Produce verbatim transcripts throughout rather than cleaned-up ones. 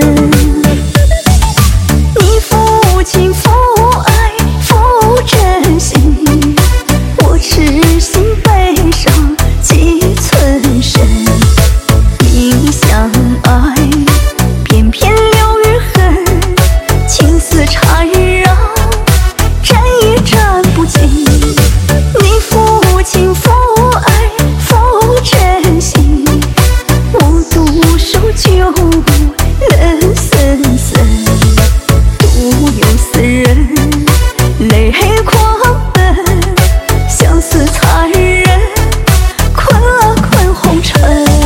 你负情负爱负真心，我痴心悲伤几寸身。明相爱，偏偏留余恨，情丝缠绕，沾也沾不尽。你负情负爱负真心，我独守旧冷森森，独有斯人泪狂奔，相思残忍，困啊困红尘。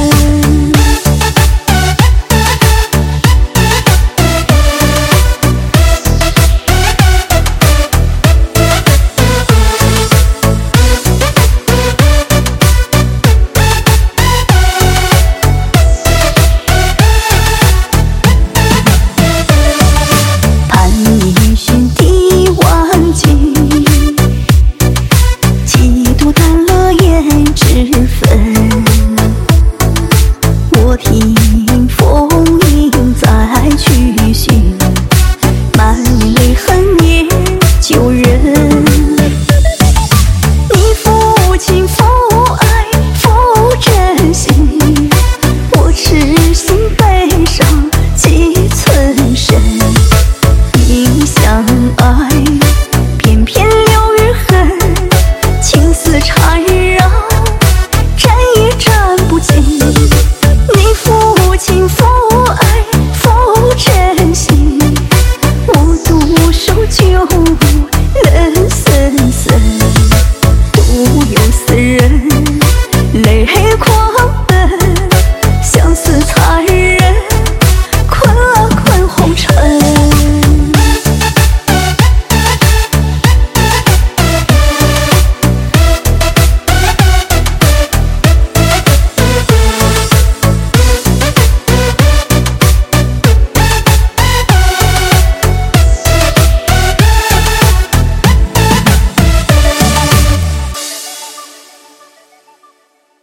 我听风吟再去寻，满泪恨念旧人。你负情负爱负真心，我痴心悲伤几寸身。明相爱，偏偏留余恨，情丝缠绕，沾也沾不尽。你负情负爱负真心，我独守旧冷森森，独有斯人泪狂奔，相思残忍，困啊困红尘。